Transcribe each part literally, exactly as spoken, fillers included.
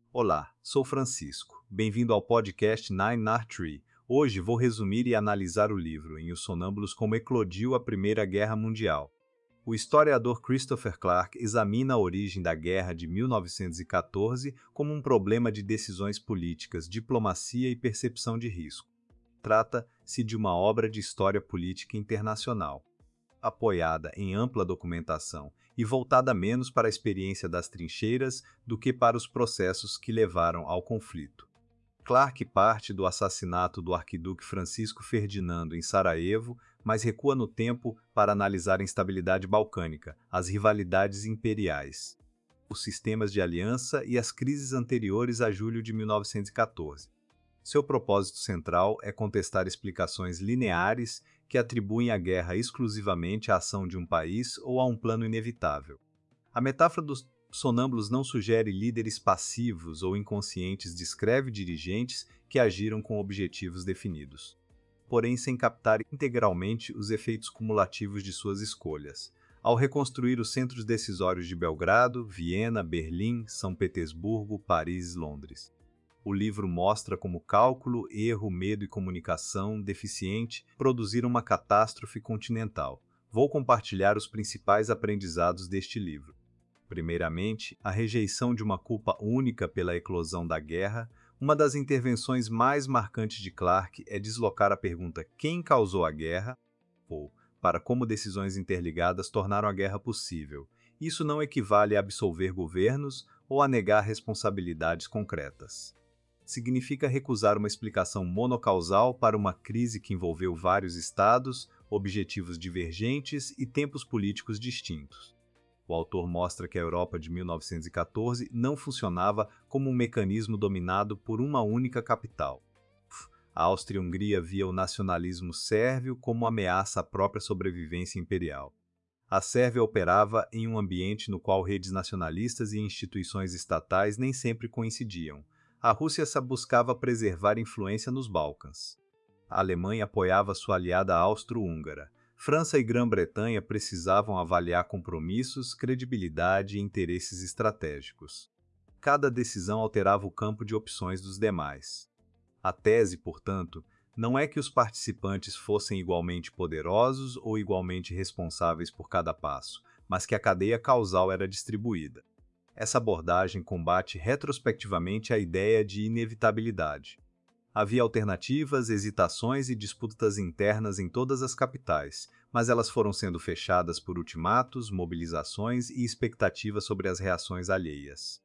Olá, sou Francisco. Bem-vindo ao podcast Nine Nar Tree. Hoje vou resumir e analisar o livro Em Os Sonâmbulos como eclodiu a Primeira Guerra Mundial. O historiador Christopher Clark examina a origem da Guerra de mil novecentos e quatorze como um problema de decisões políticas, diplomacia e percepção de risco. Trata-se de uma obra de história política internacional, apoiada em ampla documentação e voltada menos para a experiência das trincheiras do que para os processos que levaram ao conflito. Clark parte do assassinato do arquiduque Francisco Ferdinando em Sarajevo, mas recua no tempo para analisar a instabilidade balcânica, as rivalidades imperiais, os sistemas de aliança e as crises anteriores a julho de mil novecentos e quatorze. Seu propósito central é contestar explicações lineares que atribuem a guerra exclusivamente à ação de um país ou a um plano inevitável. A metáfora dos sonâmbulos não sugere líderes passivos ou inconscientes, descreve dirigentes que agiram com objetivos definidos, porém sem captar integralmente os efeitos cumulativos de suas escolhas. Ao reconstruir os centros decisórios de Belgrado, Viena, Berlim, São Petersburgo, Paris e Londres, o livro mostra como cálculo, erro, medo e comunicação deficiente produziram uma catástrofe continental. Vou compartilhar os principais aprendizados deste livro. Primeiramente, a rejeição de uma culpa única pela eclosão da guerra. Uma das intervenções mais marcantes de Clark é deslocar a pergunta "quem causou a guerra?" ou para como decisões interligadas tornaram a guerra possível. Isso não equivale a absolver governos ou a negar responsabilidades concretas. Significa recusar uma explicação monocausal para uma crise que envolveu vários estados, objetivos divergentes e tempos políticos distintos. O autor mostra que a Europa de mil novecentos e quatorze não funcionava como um mecanismo dominado por uma única capital. A Áustria-Hungria via o nacionalismo sérvio como ameaça à própria sobrevivência imperial. A Sérvia operava em um ambiente no qual redes nacionalistas e instituições estatais nem sempre coincidiam. A Rússia buscava preservar influência nos Balcãs. A Alemanha apoiava sua aliada austro-húngara. França e Grã-Bretanha precisavam avaliar compromissos, credibilidade e interesses estratégicos. Cada decisão alterava o campo de opções dos demais. A tese, portanto, não é que os participantes fossem igualmente poderosos ou igualmente responsáveis por cada passo, mas que a cadeia causal era distribuída. Essa abordagem combate retrospectivamente a ideia de inevitabilidade. Havia alternativas, hesitações e disputas internas em todas as capitais, mas elas foram sendo fechadas por ultimatos, mobilizações e expectativas sobre as reações alheias.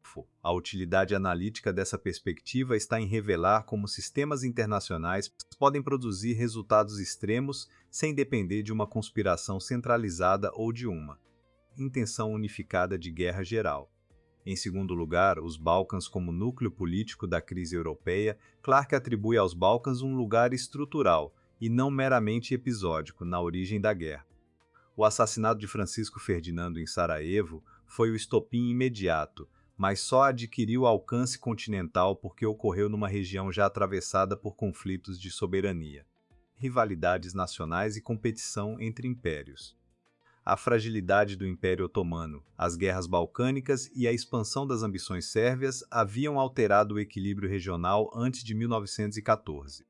A utilidade analítica dessa perspectiva está em revelar como sistemas internacionais podem produzir resultados extremos sem depender de uma conspiração centralizada ou de uma intenção unificada de guerra geral. Em segundo lugar, os Balcãs como núcleo político da crise europeia. Clark atribui aos Balcãs um lugar estrutural, e não meramente episódico, na origem da guerra. O assassinato de Francisco Ferdinando em Sarajevo foi o estopim imediato, mas só adquiriu alcance continental porque ocorreu numa região já atravessada por conflitos de soberania, rivalidades nacionais e competição entre impérios. A fragilidade do Império Otomano, as guerras balcânicas e a expansão das ambições sérvias haviam alterado o equilíbrio regional antes de mil novecentos e quatorze.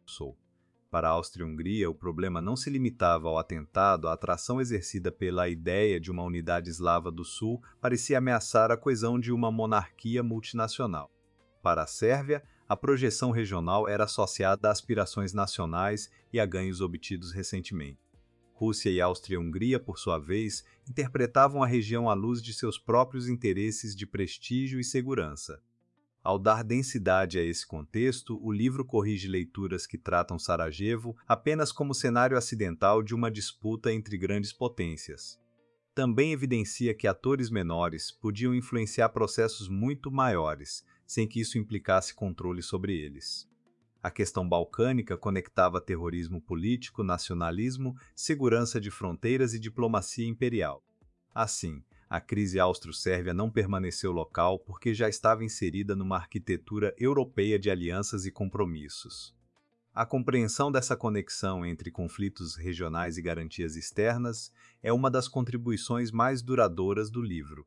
Para a Áustria-Hungria, o problema não se limitava ao atentado. A atração exercida pela ideia de uma unidade eslava do Sul parecia ameaçar a coesão de uma monarquia multinacional. Para a Sérvia, a projeção regional era associada a aspirações nacionais e a ganhos obtidos recentemente. Rússia e Áustria-Hungria, por sua vez, interpretavam a região à luz de seus próprios interesses de prestígio e segurança. Ao dar densidade a esse contexto, o livro corrige leituras que tratam Sarajevo apenas como cenário acidental de uma disputa entre grandes potências. Também evidencia que atores menores podiam influenciar processos muito maiores, sem que isso implicasse controle sobre eles. A questão balcânica conectava terrorismo político, nacionalismo, segurança de fronteiras e diplomacia imperial. Assim, a crise austro-sérvia não permaneceu local porque já estava inserida numa arquitetura europeia de alianças e compromissos. A compreensão dessa conexão entre conflitos regionais e garantias externas é uma das contribuições mais duradouras do livro.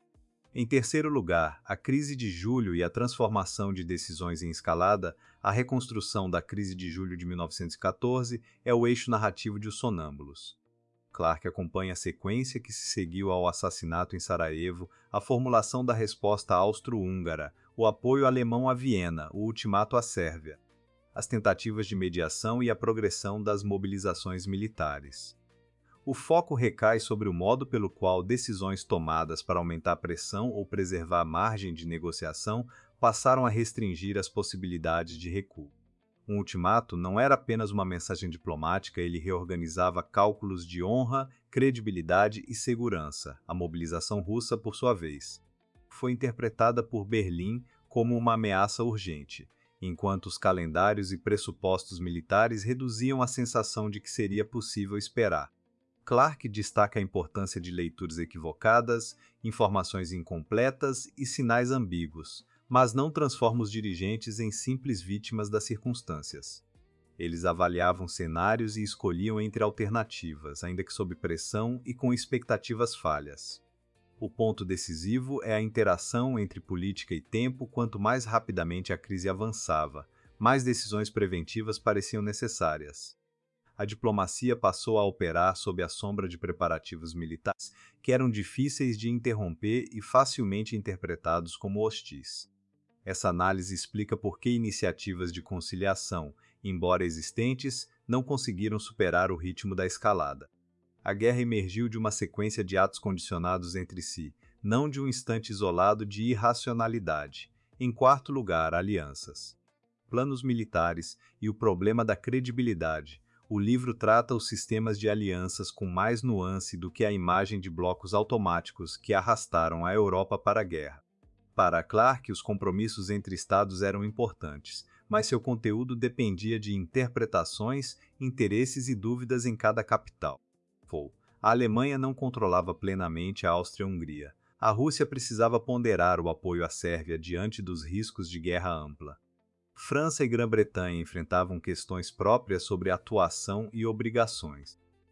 Em terceiro lugar, a crise de julho e a transformação de decisões em escalada, a reconstrução da crise de julho de mil novecentos e quatorze é o eixo narrativo de Os Sonâmbulos. Clarke acompanha a sequência que se seguiu ao assassinato em Sarajevo, a formulação da resposta austro-húngara, o apoio alemão a Viena, o ultimato à Sérvia, as tentativas de mediação e a progressão das mobilizações militares. O foco recai sobre o modo pelo qual decisões tomadas para aumentar a pressão ou preservar a margem de negociação passaram a restringir as possibilidades de recuo. Um ultimato não era apenas uma mensagem diplomática, ele reorganizava cálculos de honra, credibilidade e segurança. A mobilização russa, por sua vez, foi interpretada por Berlim como uma ameaça urgente, enquanto os calendários e pressupostos militares reduziam a sensação de que seria possível esperar. Clarke destaca a importância de leituras equivocadas, informações incompletas e sinais ambíguos, mas não transforma os dirigentes em simples vítimas das circunstâncias. Eles avaliavam cenários e escolhiam entre alternativas, ainda que sob pressão e com expectativas falhas. O ponto decisivo é a interação entre política e tempo. Quanto mais rapidamente a crise avançava, mais decisões preventivas pareciam necessárias. A diplomacia passou a operar sob a sombra de preparativos militares que eram difíceis de interromper e facilmente interpretados como hostis. Essa análise explica por que iniciativas de conciliação, embora existentes, não conseguiram superar o ritmo da escalada. A guerra emergiu de uma sequência de atos condicionados entre si, não de um instante isolado de irracionalidade. Em quarto lugar, alianças. Planos militares e o problema da credibilidade. O livro trata os sistemas de alianças com mais nuance do que a imagem de blocos automáticos que arrastaram a Europa para a guerra. Para Clarke, os compromissos entre estados eram importantes, mas seu conteúdo dependia de interpretações, interesses e dúvidas em cada capital. A Alemanha não controlava plenamente a Áustria-Hungria. A Rússia precisava ponderar o apoio à Sérvia diante dos riscos de guerra ampla. França e Grã-Bretanha enfrentavam questões próprias sobre atuação e obrigações.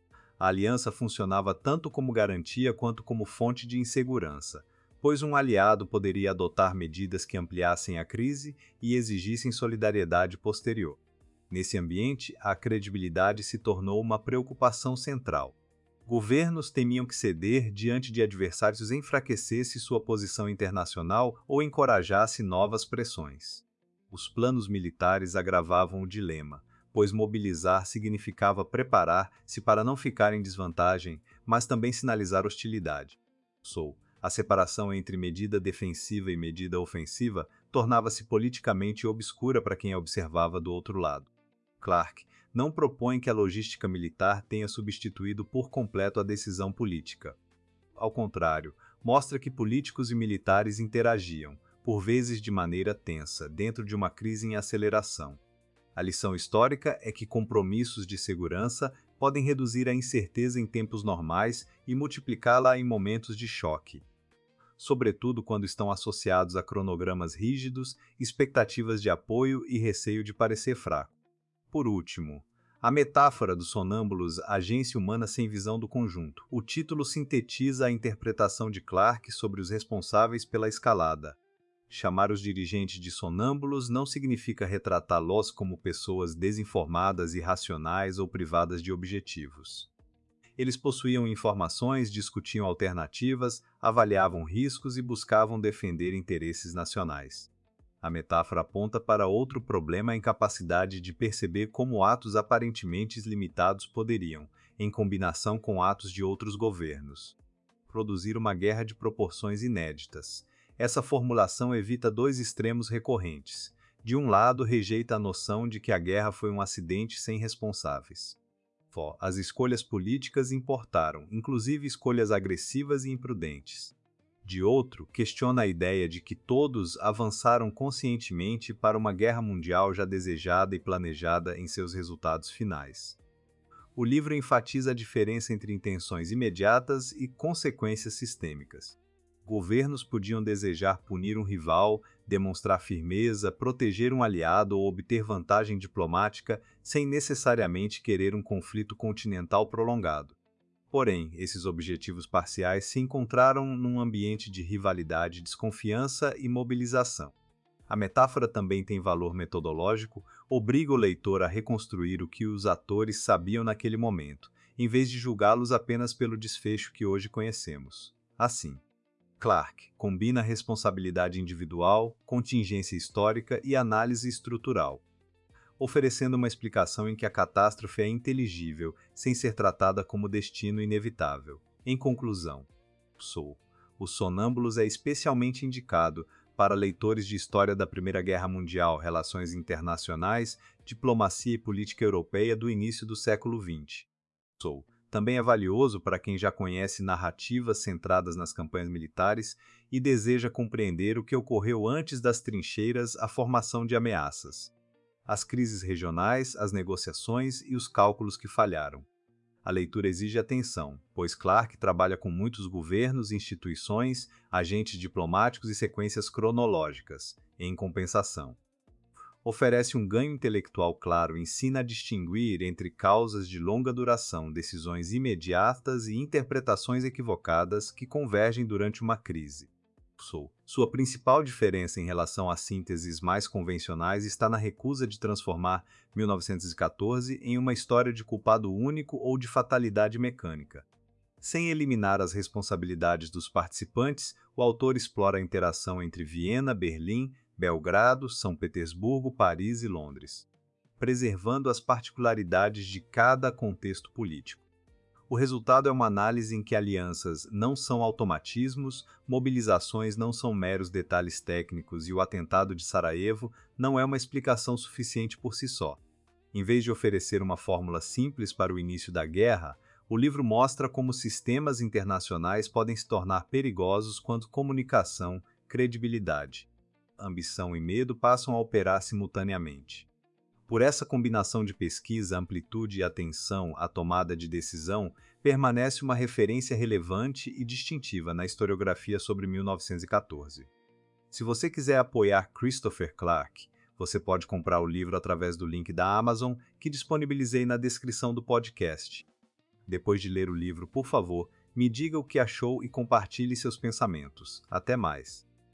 A aliança funcionava tanto como garantia quanto como fonte de insegurança, pois um aliado poderia adotar medidas que ampliassem a crise e exigissem solidariedade posterior. Nesse ambiente, a credibilidade se tornou uma preocupação central. Governos temiam que ceder diante de adversários enfraquecesse sua posição internacional ou encorajasse novas pressões. Os planos militares agravavam o dilema, pois mobilizar significava preparar-se para não ficar em desvantagem, mas também sinalizar hostilidade. Sou. A separação entre medida defensiva e medida ofensiva tornava-se politicamente obscura para quem a observava do outro lado. Clarke não propõe que a logística militar tenha substituído por completo a decisão política. Ao contrário, mostra que políticos e militares interagiam, por vezes de maneira tensa, dentro de uma crise em aceleração. A lição histórica é que compromissos de segurança podem reduzir a incerteza em tempos normais e multiplicá-la em momentos de choque, sobretudo quando estão associados a cronogramas rígidos, expectativas de apoio e receio de parecer fraco. Por último, a metáfora dos sonâmbulos, agência humana sem visão do conjunto. O título sintetiza a interpretação de Clarke sobre os responsáveis pela escalada. Chamar os dirigentes de sonâmbulos não significa retratá-los como pessoas desinformadas, irracionais ou privadas de objetivos. Eles possuíam informações, discutiam alternativas, avaliavam riscos e buscavam defender interesses nacionais. A metáfora aponta para outro problema: a incapacidade de perceber como atos aparentemente limitados poderiam, em combinação com atos de outros governos, produzir uma guerra de proporções inéditas. Essa formulação evita dois extremos recorrentes. De um lado, rejeita a noção de que a guerra foi um acidente sem responsáveis. As escolhas políticas importaram, inclusive escolhas agressivas e imprudentes. De outro, questiona a ideia de que todos avançaram conscientemente para uma guerra mundial já desejada e planejada em seus resultados finais. O livro enfatiza a diferença entre intenções imediatas e consequências sistêmicas. Governos podiam desejar punir um rival, demonstrar firmeza, proteger um aliado ou obter vantagem diplomática sem necessariamente querer um conflito continental prolongado. Porém, esses objetivos parciais se encontraram num ambiente de rivalidade, desconfiança e mobilização. A metáfora também tem valor metodológico, obriga o leitor a reconstruir o que os atores sabiam naquele momento, em vez de julgá-los apenas pelo desfecho que hoje conhecemos. Assim, Clarke combina responsabilidade individual, contingência histórica e análise estrutural, oferecendo uma explicação em que a catástrofe é inteligível, sem ser tratada como destino inevitável. Em conclusão, Soul, Os Sonâmbulos é especialmente indicado para leitores de história da Primeira Guerra Mundial, relações internacionais, diplomacia e política europeia do início do século vinte. Soul também é valioso para quem já conhece narrativas centradas nas campanhas militares e deseja compreender o que ocorreu antes das trincheiras, a formação de ameaças, as crises regionais, as negociações e os cálculos que falharam. A leitura exige atenção, pois Clarke trabalha com muitos governos, instituições, agentes diplomáticos e sequências cronológicas. Em compensação, oferece um ganho intelectual claro, ensina a distinguir entre causas de longa duração, decisões imediatas e interpretações equivocadas que convergem durante uma crise. Sua principal diferença em relação às sínteses mais convencionais está na recusa de transformar mil novecentos e quatorze em uma história de culpado único ou de fatalidade mecânica. Sem eliminar as responsabilidades dos participantes, o autor explora a interação entre Viena, Berlim, Belgrado, São Petersburgo, Paris e Londres, preservando as particularidades de cada contexto político. O resultado é uma análise em que alianças não são automatismos, mobilizações não são meros detalhes técnicos e o atentado de Sarajevo não é uma explicação suficiente por si só. Em vez de oferecer uma fórmula simples para o início da guerra, o livro mostra como sistemas internacionais podem se tornar perigosos quando comunicação, credibilidade, ambição e medo passam a operar simultaneamente. Por essa combinação de pesquisa, amplitude e atenção à tomada de decisão, permanece uma referência relevante e distintiva na historiografia sobre mil novecentos e quatorze. Se você quiser apoiar Christopher Clarke, você pode comprar o livro através do link da Amazon que disponibilizei na descrição do podcast. Depois de ler o livro, por favor, me diga o que achou e compartilhe seus pensamentos. Até mais!